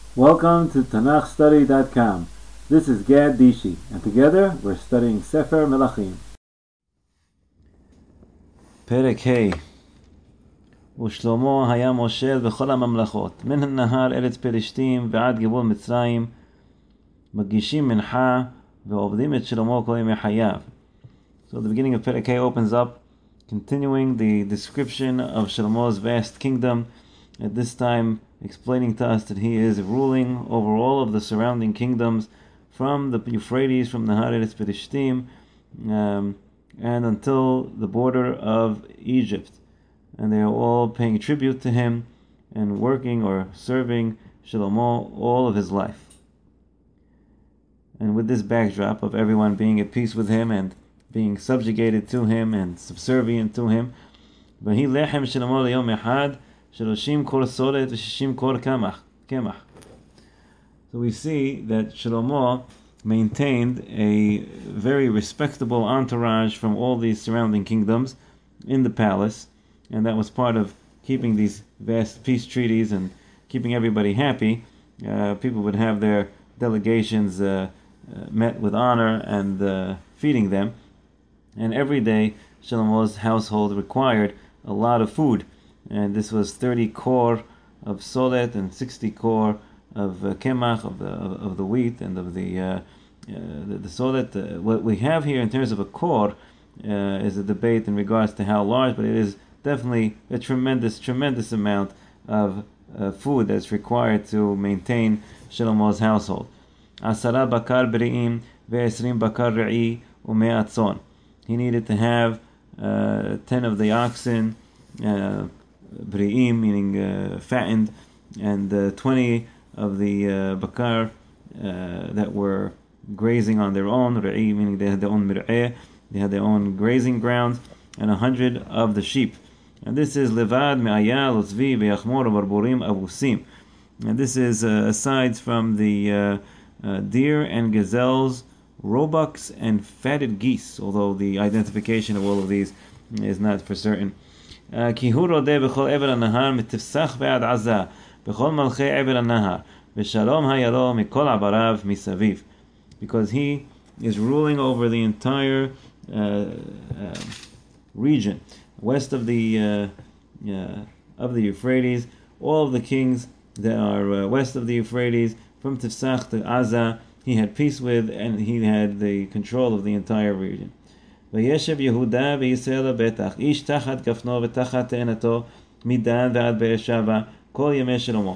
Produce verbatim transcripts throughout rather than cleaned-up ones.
Welcome to Tanakh Study dot com. This is Gad Dishi, and together we're studying Sefer Melachim. פרק ה' ושלמה היה מושל בכל הממלכות מן הנהר ארץ פלשתים ועד גבול מצרים מגישים מנחה ועובדים את שלמה כל ימי חייו. So the beginning of Perek Hey opens up, continuing the description of Shlomo's vast kingdom, at this time explaining to us that he is ruling over all of the surrounding kingdoms from the Euphrates, from the Har Eretz Pelishtim, um, and until the border of Egypt. And they are all paying tribute to him and working or serving Shlomo all of his life. And with this backdrop of everyone being at peace with him and being subjugated to him and subservient to him, ויהי לחם שלמה ליום אחד שלושים כור סולת ושישים כור קמח. So we see that Shlomo maintained a very respectable entourage from all these surrounding kingdoms in the palace, and that was part of keeping these vast peace treaties and keeping everybody happy. Uh, people would have their delegations uh, uh, met with honor and uh, feeding them, and every day Shlomo's household required a lot of food, and this was thirty kor of solet and sixty kor of uh, kemach, of the of, of the wheat and of the uh, uh, the, the solet. Uh, what we have here in terms of a kor uh, is a debate in regards to how large, but it is definitely a tremendous, tremendous amount of uh, food that's required to maintain Shlomo's household. Asara bakar beri'im ve'esrim bakar re'i u'me'at tzon. He needed to have uh, ten of the oxen, uh, bri'im, meaning uh, fattened, and uh, twenty of the uh, bakar uh, that were grazing on their own, re'i, meaning they had their own mir'eh, they had their own grazing grounds, and a hundred of the sheep. And this is levad me'ayal, utzvi, ve'achmor, barburim, avusim. And this is uh, aside from the uh, uh, deer and gazelles, roebucks, and fatted geese, although the identification of all of these is not for certain. כי הוא רודה בכל עבר הנהר מתפסח ועד עזה בכל מלכי עבר הנהר ושלום היה לו מכל עבריו מסביב. Because he is ruling over the entire uh, uh, region west of the uh, uh, of the Euphrates, all of the kings that are uh, west of the Euphrates, from Tifsach to Aza, he had peace with, and he had the control of the entire region. וישב יהודה וישראל לבטח, איש תחת גפנו ותחת תאנתו, מדן ועד באר שבע, כל ימי שלמה.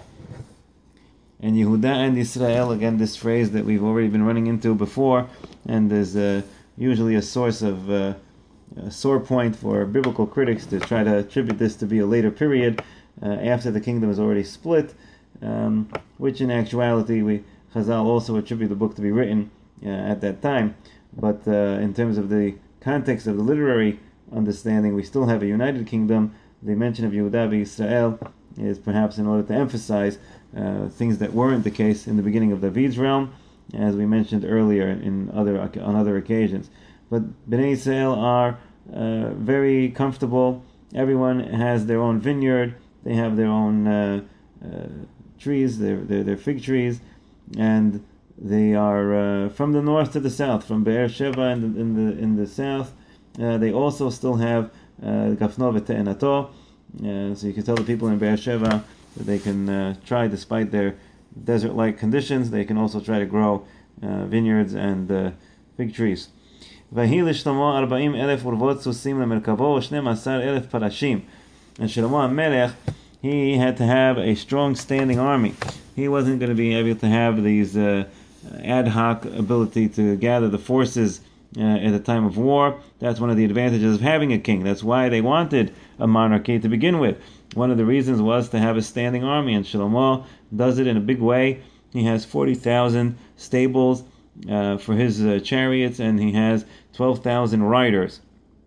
And Yehuda and Israel, again, this phrase that we've already been running into before, and is uh, usually a source of uh, a sore point for biblical critics to try to attribute this to be a later period, uh, after the kingdom is already split, um, which in actuality, we Chazal also attribute the book to be written uh, at that time. But uh, in terms of the context of the literary understanding, we still have a united kingdom. The mention of Yehuda Israel is perhaps in order to emphasize uh, things that weren't the case in the beginning of David's realm, as we mentioned earlier in other on other occasions. But Bnei Israel are uh, very comfortable. Everyone has their own vineyard. They have their own uh, uh, trees, their, their their fig trees, and they are uh, from the north to the south, from Be'er Sheva in the in the, in the south. Uh, they also still have Gafno v'Te'enato, uh, so you can tell the people in Be'er Sheva that they can uh, try, despite their desert-like conditions, they can also try to grow uh, vineyards and uh, fig trees. ויהי לשלמה ארבעים אלף אורוות סוסים למרכבו ושנים עשר אלף פרשים. And Shlomo HaMelech, he had to have a strong standing army. He wasn't going to be able to have these uh, ad hoc ability to gather the forces uh, at a time of war. That's one of the advantages of having a king. That's why they wanted a monarchy to begin with. One of the reasons was to have a standing army, and Shlomo does it in a big way. He has forty thousand stables uh, for his uh, chariots, and he has twelve thousand riders.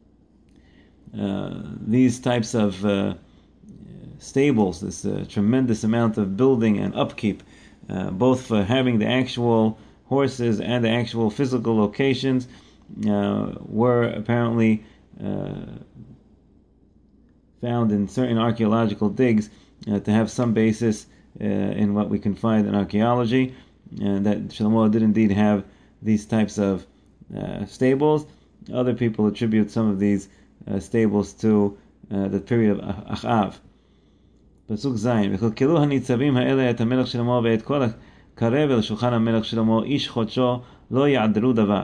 Uh, these types of uh, stables, this uh, tremendous amount of building and upkeep, uh, both for having the actual horses and the actual physical locations, uh, were apparently uh, found in certain archaeological digs uh, to have some basis uh, in what we can find in archaeology, and that Shlomo did indeed have these types of uh, stables. Other people attribute some of these uh, stables to uh, the period of Achav. פסוק זין, וכלכלו הניצבים האלה את המלך שלמה ואת כל הקרב אל שולחן המלך שלמה, איש חודשו לא יעדרו דבר.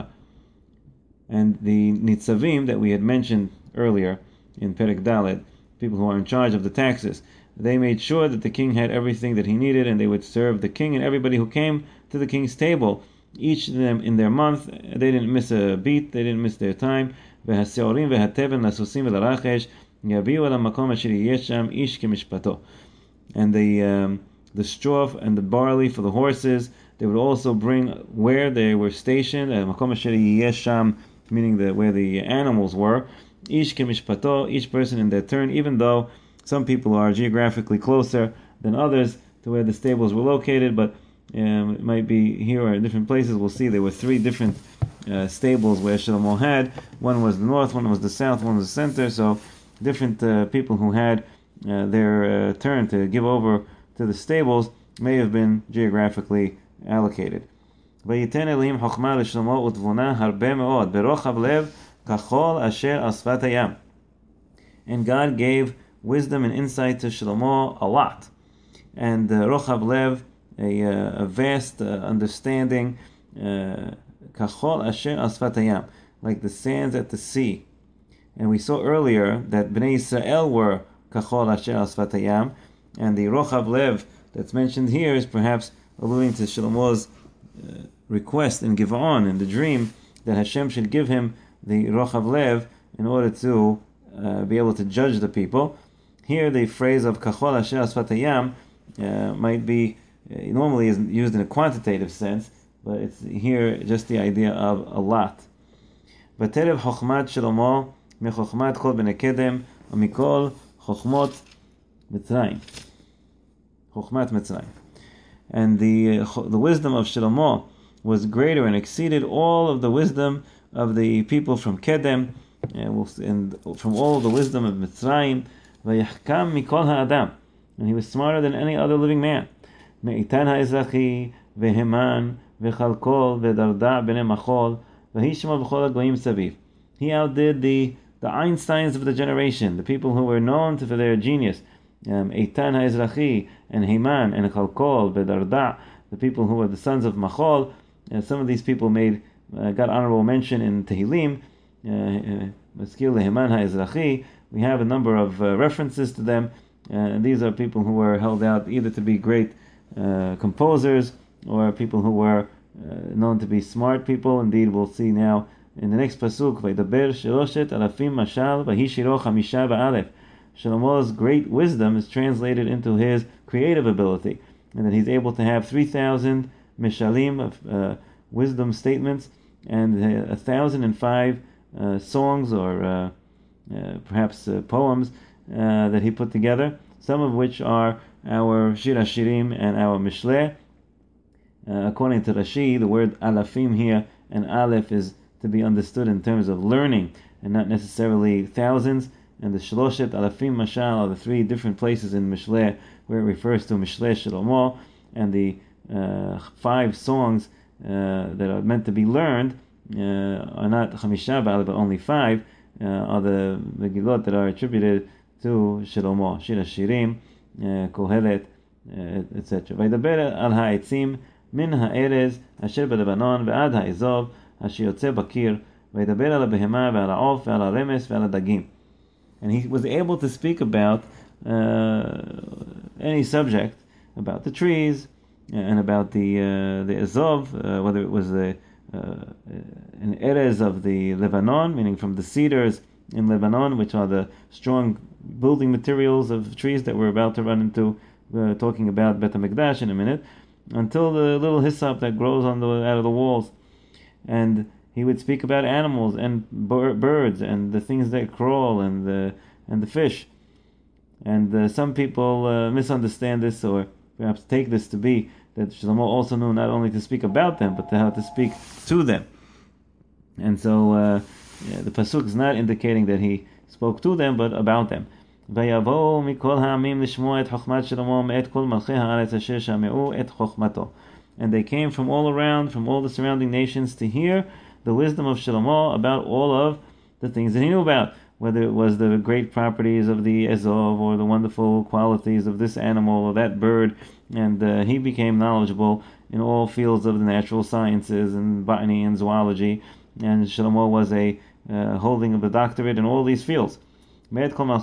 And the nitzavim that we had mentioned earlier in Perek Dalet, people who are in charge of the taxes, they made sure that the king had everything that he needed, and they would serve the king and everybody who came to the king's table, each of them in their month. They didn't miss a beat, they didn't miss their time. והשעורים והתבן לסוסים ולרחש יביאו אל המקום אשר יהיה שם איש כמשפטו. And the um, the straw and the barley for the horses, they would also bring where they were stationed, המקום אשר יהיה שם, meaning the, where the animals were, ish kemishpato, each person in their turn, even though some people are geographically closer than others to where the stables were located, but um, it might be here or in different places. We'll see there were three different uh, stables where Shlomo had. One was the north, one was the south, one was the center, so different uh, people who had uh, their uh, turn to give over to the stables may have been geographically allocated. ויתן אלוהים חוכמה לשלמה ותבונה הרבה מאוד ברוחב לב כחול אשר על שפת הים. And God gave wisdom and insight to Shlomo a lot. And uh, rochav lev, a, uh, a vast uh, understanding, kachol asher al sfat hayam, like the sands at the sea. And we saw earlier that Bnei Israel were kachol asher al sfat hayam, and the rochav lev that's mentioned here is perhaps alluding to Shlomo's uh, request in Giv'on, in the dream, that Hashem should give him the rochav lev in order to uh, be able to judge the people. Here the phrase of kachol asher al sfat hayam uh, might be, uh, normally is used in a quantitative sense, but it's here just the idea of a lot. ותרב חוכמת שלמה מחוכמת כל בני קדם ומכל חוכמות מצרים. חוכמת מצרים. And the uh, the wisdom of Shlomo was greater and exceeded all of the wisdom of the people from Kedem, and, and from all of the wisdom of Mitzrayim. ויחכם מכל האדם, and he was smarter than any other living man. מאיתן האזרחי והמן וחלקול ודרדע בני מחול והישמע בכל הגויים סביב. He outdid the the Einsteins of the generation, the people who were known for their genius. Um, Eitan HaEzrachi and Haman and Chalkol Bedarda, the people who were the sons of Machol. Uh, some of these people made uh, got honorable mention in Tehillim. Maskil Haman HaEzrachi. We have a number of uh, references to them, uh, and these are people who were held out either to be great uh, composers or people who were uh, known to be smart people. Indeed, we'll see now in the next pasuk, Vaydaber Sheloshet Alafim Mashal Vahishiro Chamisha Ba'alef. Shlomo's great wisdom is translated into his creative ability, and that he's able to have three thousand mishalim of uh, wisdom statements and a thousand and five uh, songs or uh, uh, perhaps uh, poems uh, that he put together, some of which are our Shir HaShirim and our Mishleh. Uh, according to Rashi, the word alafim here and aleph is to be understood in terms of learning and not necessarily thousands. And the Shloshet Alafim Mashal are the three different places in Mishleh where it refers to Mishleh Shlomo, and the uh, five songs uh, that are meant to be learned uh, are not Chamisha Ba'al, but only five uh, are the Megillot that are attributed to Shlomo, Shir HaShirim, uh, Kohelet, uh, et cetera. Vaydaber al ha'etzim min ha'erez asher b'Lebanon ve'ad ha'ezov asher yotze bakir vaydaber al ha'behema ve'al ha'of ve'al ha'remes ve'al ha'dagim. And he was able to speak about uh, any subject, about the trees and about the uh, the Azov, uh, whether it was the uh, an erez of the Lebanon, meaning from the cedars in Lebanon, which are the strong building materials of trees that we're about to run into, uh, talking about Bet HaMikdash in a minute, until the little hyssop that grows on the out of the walls. And he would speak about animals and bir- birds and the things that crawl and the and the fish. And uh, some people uh, misunderstand this, or perhaps take this to be that Shlomo also knew not only to speak about them, but to how to speak to them. And so uh, yeah, the pasuk is not indicating that he spoke to them, but about them. ויבואו מכל העמים לשמוע את חוכמת שלמה מאת כל מלכי הארץ אשר שמעו את חוכמתו. And they came from all around, from all the surrounding nations, to hear the wisdom of Shlomo about all of the things that he knew about, whether it was the great properties of the Ezov or the wonderful qualities of this animal or that bird. And uh, he became knowledgeable in all fields of the natural sciences and botany and zoology. And Shlomo was a uh, holding of a doctorate in all these fields. Anyone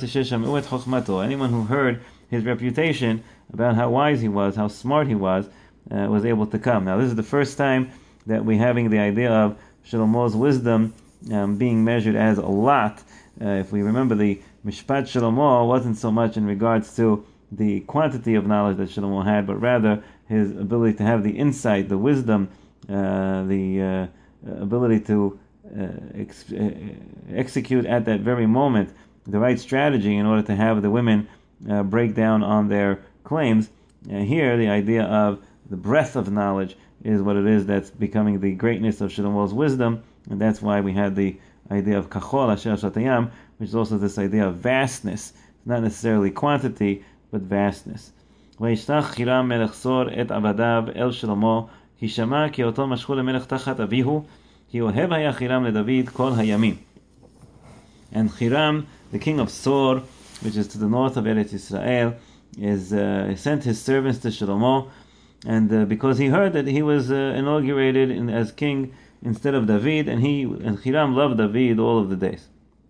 who heard his reputation about how wise he was, how smart he was, uh, was able to come. Now, this is the first time that we're having the idea of Shlomo's wisdom um, being measured as a lot. Uh, if we remember, the Mishpat Shlomo wasn't so much in regards to the quantity of knowledge that Shlomo had, but rather his ability to have the insight, the wisdom, uh, the uh, ability to uh, ex- uh, execute at that very moment the right strategy in order to have the women uh, break down on their claims. And here, the idea of the breadth of knowledge is what it is that's becoming the greatness of Shlomo's wisdom, and that's why we had the idea of Kachol Asher Shatayam, which is also this idea of vastness, not necessarily quantity, but vastness. וישלח חירם מלך צור את עבדיו אל שלמה, כי שמע כי אותו משכו למלך תחת אביהו, כי אוהב היה חירם לדוד כל הימים. And Hiram, the king of Sor, which is to the north of Eretz Israel, is uh, sent his servants to Shlomo, and uh, because he heard that he was uh, inaugurated in, as king instead of David, and he and Hiram loved David all of the days.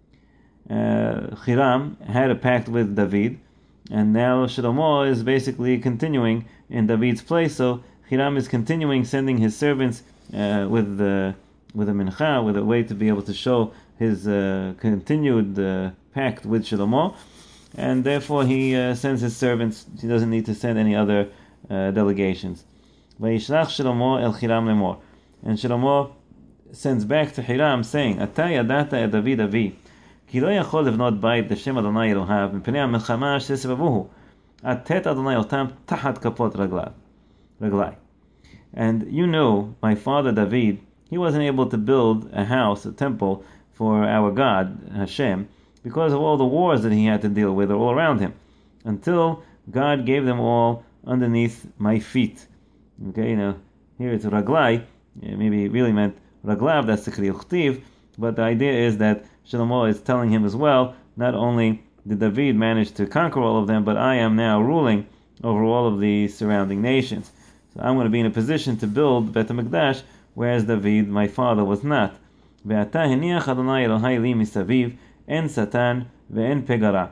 Uh, Hiram had a pact with David, and now Shlomo is basically continuing in David's place. So Hiram is continuing sending his servants uh, with the with a mincha, with a way to be able to show his uh, continued uh, pact with Shlomo, and therefore he uh, sends his servants. He doesn't need to send any other uh, delegations. Vayishlach Shlomo el Hiram lemor, and Shlomo sends back to Hiram saying, "Ata yadata et David avi, ki lo yachol livnot bayit l'shem Adonai Elohav mipnei hamilchama asher sevavuhu, atet Adonai otam tachat kapot raglav, raglai." And you know, my father David, he wasn't able to build a house, a temple for our God, Hashem, because of all the wars that he had to deal with all around him, until God gave them all underneath my feet. Okay, now here it's raglai, maybe it really meant raglav, that's the Kriya Uchtiv, but the idea is that Shlomo is telling him as well, not only did David manage to conquer all of them, but I am now ruling over all of the surrounding nations. So I'm going to be in a position to build Bet HaMikdash, whereas David, my father, was not. ועתה הניח אדוני אלוהי לי מסביב, אין שטן ואין פגרה.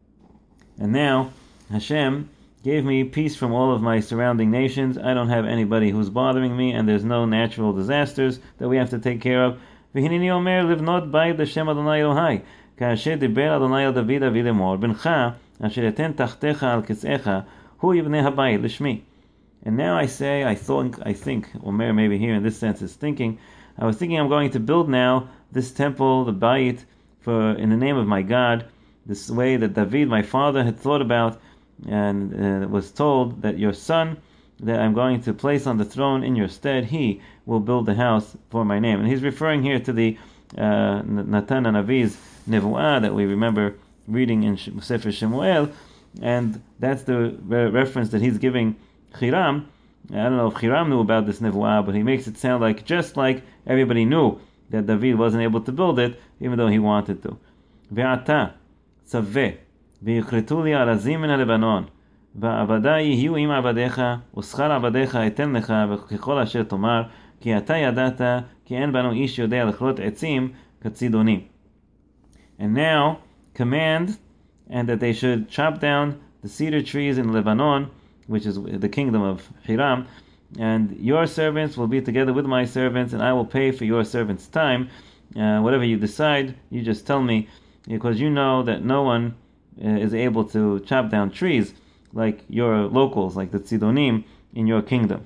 And now, Hashem gave me peace from all of my surrounding nations. I don't have anybody who's bothering me, and there's no natural disasters that we have to take care of. והנני אומר לבנות בית לשם אדוני אלוהי, כאשר דיבר אדוני אל דוד אבי לאמור, בנך אשר יתן תחתיך על כסאיך, הוא יבנה הבית לשמי. And now I say, I think, I think, Omer maybe here in this sense is thinking, I was thinking I'm going to build now this temple, the Bayit, for in the name of my God, this way that David, my father, had thought about, and uh, was told that your son, that I'm going to place on the throne in your stead, he will build the house for my name. And he's referring here to the uh, Natan Hanavi's Nevuah that we remember reading in Sefer Shemuel, and that's the re- reference that he's giving Hiram. I don't know if Hiram knew about this Nevuah, but he makes it sound like just like everybody knew that David wasn't able to build it, even though he wanted to. Ve'ata tzaveh v'yichretu li arazim min ha'Lebanon va'avadai yihiu im avadecha u'schar avadecha eten lecha v'kechol asher tomar ki ata yadata ki en banu ish yodea lechlot etzim katzidonim. And now command and that they should chop down the cedar trees in Lebanon, which is the kingdom of Hiram, and your servants will be together with my servants, and I will pay for your servants' time. Uh, whatever you decide, you just tell me, because you know that no one uh, is able to chop down trees like your locals, like the Tzidonim in your kingdom.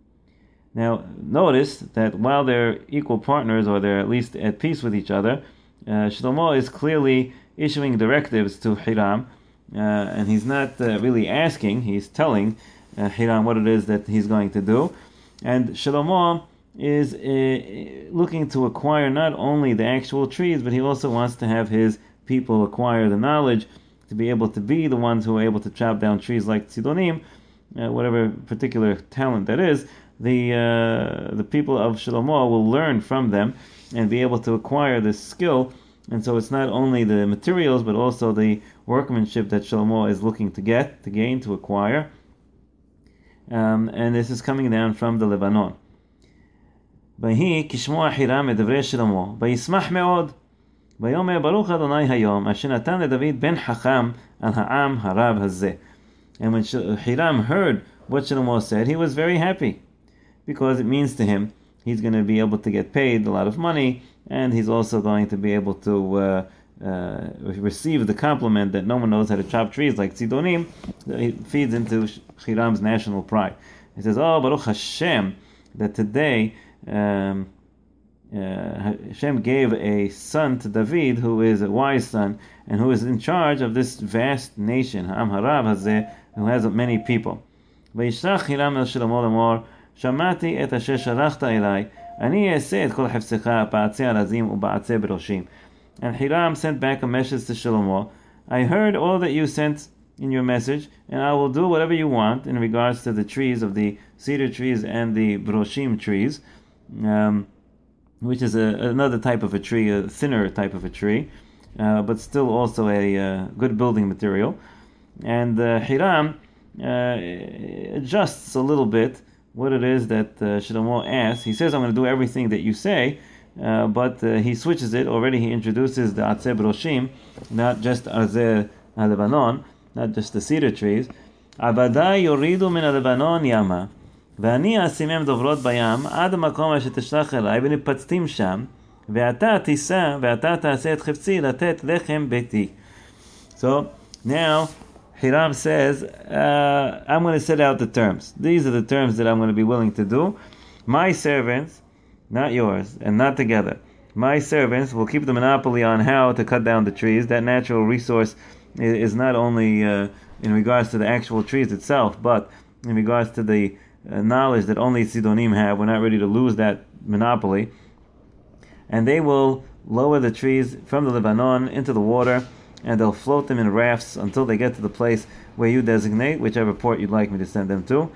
Now, notice that while they're equal partners, or they're at least at peace with each other, uh, Shlomo is clearly issuing directives to Hiram, Uh, and he's not uh, really asking, he's telling uh, Hiram what it is that he's going to do. And Shlomo is uh, looking to acquire not only the actual trees, but he also wants to have his people acquire the knowledge to be able to be the ones who are able to chop down trees like Tzidonim, uh, whatever particular talent that is, the uh, the people of Shlomo will learn from them and be able to acquire this skill. And so it's not only the materials, but also the workmanship that Shlomo is looking to get, to gain, to acquire. Um, and this is coming down from the Lebanon. ויהי כשמוע חירם את דברי שלמה, וישמח מאוד. ויאמר ברוך אדוני היום, אשר נתן לדוד בן חכם על העם הרב הזה. And when Hiram heard what Shlomo said, he was very happy, because it means to him he's going to be able to get paid a lot of money, and he's also going to be able to uh, uh, receive the compliment that no one knows how to chop trees like Tzidonim. It feeds into Hiram's national pride. He says, oh, Baruch Hashem, that today um, uh, Hashem gave a son to David who is a wise son and who is in charge of this vast nation, Ha'am Harav Hazeh, who has many people. וישלח חירם אל שלמה לאמור, שמעתי את אשר שלחת אליי, אני אעשה את כל חפצך, בעצי ארזים ובעצי בראשים. And Hiram sent back a message to Shlomo, I heard all that you sent in your message, and I will do whatever you want in regards to the trees of the cedar trees and the broshim trees, um, which is a, another type of a tree, a thinner type of a tree, uh, but still also a uh, good building material. And uh, Hiram uh, adjusts a little bit what it is that uh, Shlomo asks. He says, I'm going to do everything that you say, uh, but uh, he switches it. Already he introduces the Atzeh Broshim, not just Arzeh HaLebanon, not just the cedar trees. Abadai yoridu min HaLebanon yama, ואני אשימם דוברות בים, עד המקום אשר תשלח אליי, ונפצתים שם, ואתה תיסע, ואתה תעשה את חפצי, לתת לחם ביתי. So, now, Hiram says, uh, I'm going to set out the terms. These are the terms that I'm going to be willing to do. My servants, not yours, and not together, my servants will keep the monopoly on how to cut down the trees. That natural resource is not only uh, in regards to the actual trees itself, but in regards to the uh, knowledge that only Sidonim have. We're not ready to lose that monopoly. And they will lower the trees from the Lebanon into the water, and they'll float them in rafts until they get to the place where you designate, whichever port you'd like me to send them to.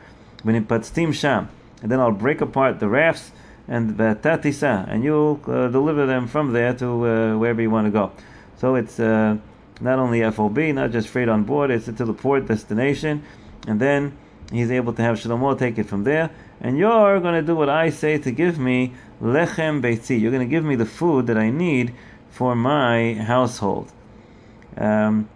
Sham, and then I'll break apart the rafts, and tatisa, and you'll uh, deliver them from there to uh, wherever you want to go. So it's uh, not only F O B, not just freight on board, it's to the port destination, and then he's able to have Shlomo take it from there, and you're going to do what I say to give me lechem beitzi. You're going to give me the food that I need for my household. Um,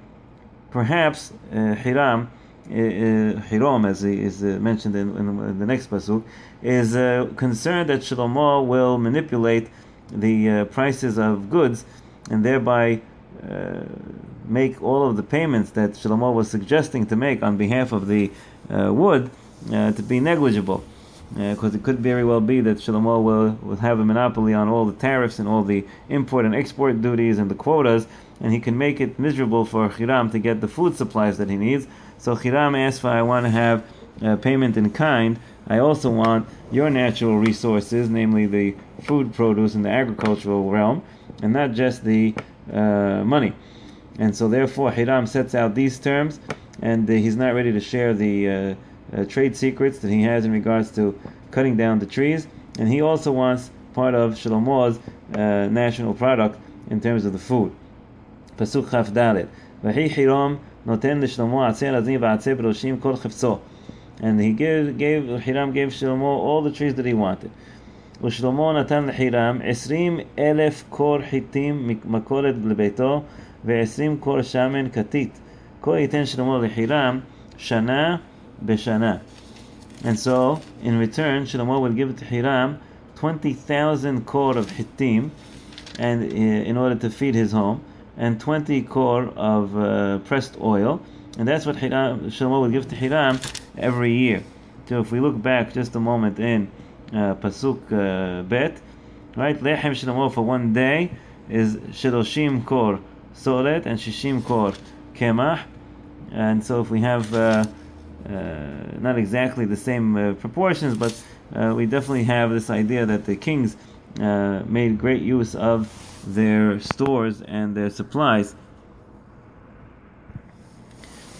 perhaps uh, Hiram, uh, Hiram, as he is uh, mentioned in, in the next pasuk, is uh, concerned that Shlomo will manipulate the uh, prices of goods and thereby uh, make all of the payments that Shlomo was suggesting to make on behalf of the uh, wood uh, to be negligible. Because uh, it could very well be that Shlomo will, will have a monopoly on all the tariffs and all the import and export duties and the quotas, and he can make it miserable for Hiram to get the food supplies that he needs. So Hiram asks for, I want to have uh, payment in kind. I also want your natural resources, namely the food produce in the agricultural realm, and not just the uh, money. And so therefore Hiram sets out these terms, and uh, he's not ready to share the uh, uh, trade secrets that he has in regards to cutting down the trees, and he also wants part of Shlomo's uh, national product in terms of the food. Pasuk Chaf Dalet. V'hi Hiram noten l'Shlomo atzei arazim v'atzei b'roshim kol chefzo. And he gave, gave Hiram gave Shlomo all the trees that he wanted. U'Shlomo natan l'Hiram esrim elef kor hitim makolet l'beito ve'esrim kor shamen katit. Ko yiten Shlomo l'Hiram shana b'shana. And so, in return, Shlomo would give it to Hiram twenty thousand kor of hitim, and uh, in order to feed his home, and twenty kor of uh, pressed oil, and that's what Hiram, Shlomo would give to Hiram every year. So if we look back just a moment in uh, Pasuk uh, Bet, right, Lechem Shlomo for one day is Shiloshim kor solet and Shishim kor kemach, and so if we have uh, uh, not exactly the same uh, proportions, but uh, we definitely have this idea that the kings uh, made great use of their stores and their supplies.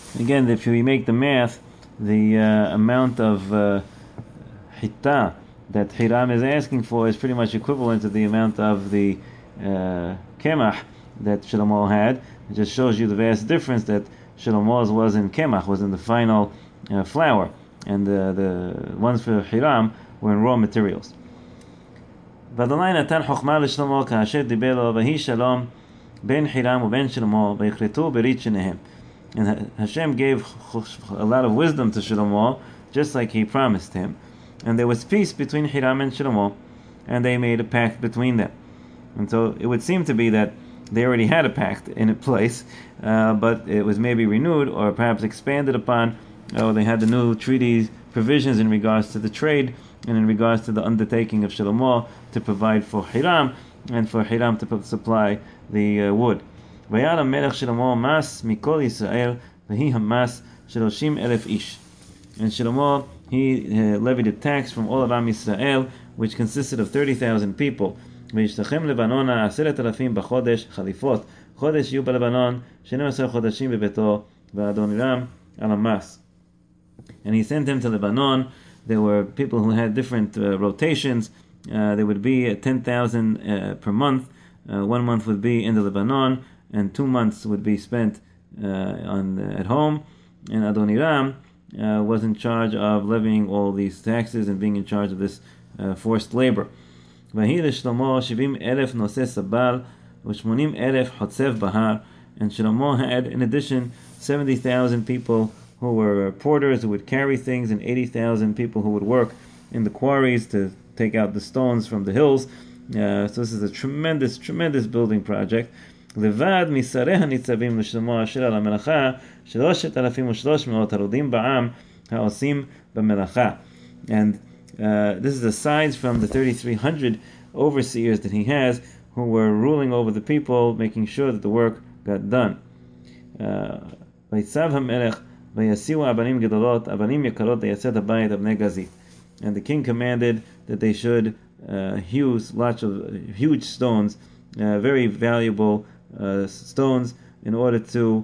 Again, if we make the math, the uh, amount of uh, Hittah that Hiram is asking for is pretty much equivalent to the amount of the uh, Kemach that Shlomo had. It just shows you the vast difference that Shlomo's was in Kemach, was in the final uh, flour, and uh, the ones for Hiram were in raw materials. ואדוני נתן חוכמה לשלמה כאשר דיבר לו ויהי שלום בין חירם ובין שלמה ויכרתו ברית שניהם. And Hashem gave a lot of wisdom to Shlomo, just like he promised him. And there was peace between Hiram and Shlomo, and they made a pact between them. And so it would seem to be that they already had a pact in place, uh, but it was maybe renewed or perhaps expanded upon. Oh, they had the new treaty provisions in regards to the trade and in regards to the undertaking of Shlomo to provide for Hiram and for Hiram to supply the uh, wood. ויעל המלך שלמה מס מכל ישראל והיא המס שלושים אלף איש. And Shlomo, he uh, levied a tax from all of Am Yisrael, which consisted of thirty thousand people. וישתחם לבנונה עשרת אלפים בחודש חליפות. חודש יהיו בלבנון שנים עשר חודשים בביתו ואדון הירם על המס. And he sent him to Lebanon. There were people who had different uh, rotations. Uh, there would be uh, ten thousand uh, per month. Uh, one month would be in the Lebanon, and two months would be spent uh, on the, at home. And Adoniram uh, was in charge of levying all these taxes and being in charge of this uh, forced labor. ויהי לשלמה שבעים אלף נושא סבל ושמונים אלף חוצב בהר. And Shlomo had, in addition, seventy thousand people who were porters who would carry things, and eighty thousand people who would work in the quarries to take out the stones from the hills. Uh, so this is a tremendous, tremendous building project. לבד משרי הניצבים לשלמה אשר על המלאכה שלושת אלפים ושלוש מאות הרודים בעם העושים במלאכה. And uh, this is asides from the thirty-three hundred overseers that he has who were ruling over the people, making sure that the work got done. ויצב המלך ויסיעו אבנים גדולות, אבנים יקרות לייסד הבית אבני גזית. And the king commanded that they should uh, hew lots of huge stones, uh, very valuable uh, stones, in order to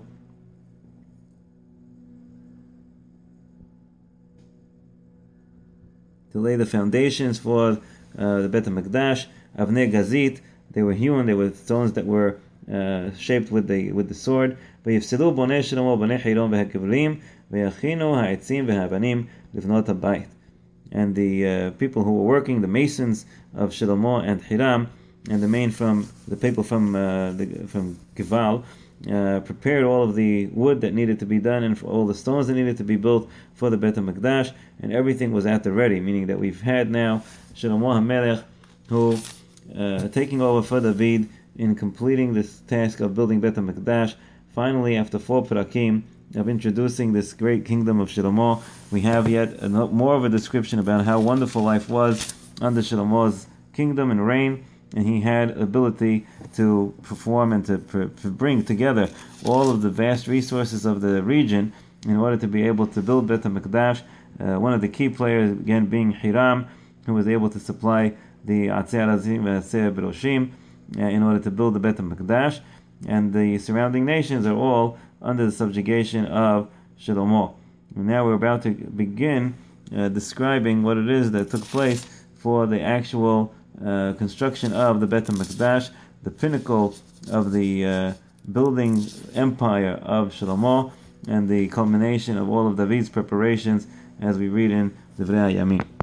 to lay the foundations for uh, the Bet HaMikdash. Avnei Gazit, they were hewn, they were stones that were uh, shaped with the with the sword. ויפסלו בוני שלמה ובוני חירום והכבלים ויכינו העצים והאבנים לבנות הבית. And the uh, people who were working, the masons of Shlomo and Hiram, and the main from the people from uh, the, from Gival, uh, prepared all of the wood that needed to be done and for all the stones that needed to be built for the Bet HaMikdash, and everything was at the ready, meaning that we've had now Shlomo HaMelech who uh, taking over for David in completing this task of building Bet HaMikdash. Finally, after four parakim of introducing this great kingdom of Shlomo, we have yet a, more of a description about how wonderful life was under Shlomo's kingdom and reign, and he had ability to perform and to, pr- to bring together all of the vast resources of the region in order to be able to build Bet HaMikdash. Uh, one of the key players, again, being Hiram, who was able to supply the Atzei Arazim v'Atzei Beroshim uh, in order to build the Bet HaMikdash. And the surrounding nations are all under the subjugation of Shlomo. And now we're about to begin uh, describing what it is that took place for the actual uh, construction of the Bet HaMikdash, the pinnacle of the uh, building empire of Shlomo, and the culmination of all of David's preparations, as we read in Divrei Hayamim.